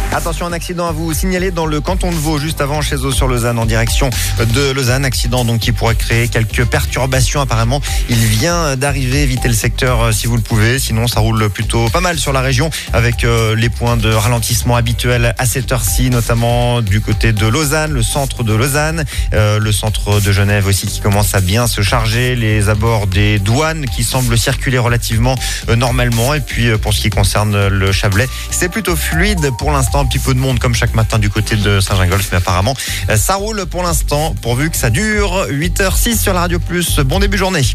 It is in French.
Attention, un accident à vous signaler dans le canton de Vaud, juste avant chez Eaux-sur-Lausanne, en direction de Lausanne. Accident donc qui pourrait créer quelques perturbations apparemment. Il vient d'arriver, évitez le secteur si vous le pouvez. Sinon, ça roule plutôt pas mal sur la région avec les points de ralentissement habituels à cette heure-ci, notamment du côté de Lausanne, le centre de Lausanne, le centre de Genève aussi qui commence à bien se charger, les abords des douanes qui semblent circuler relativement normalement. Et puis pour ce qui concerne le Chablais, c'est plutôt fluide pour l'instant. Un petit peu de monde comme chaque matin du côté de Saint-Gingolph, mais apparemment ça roule pour l'instant pourvu que ça dure. 8h06 sur la Radio Plus. Bon début de journée.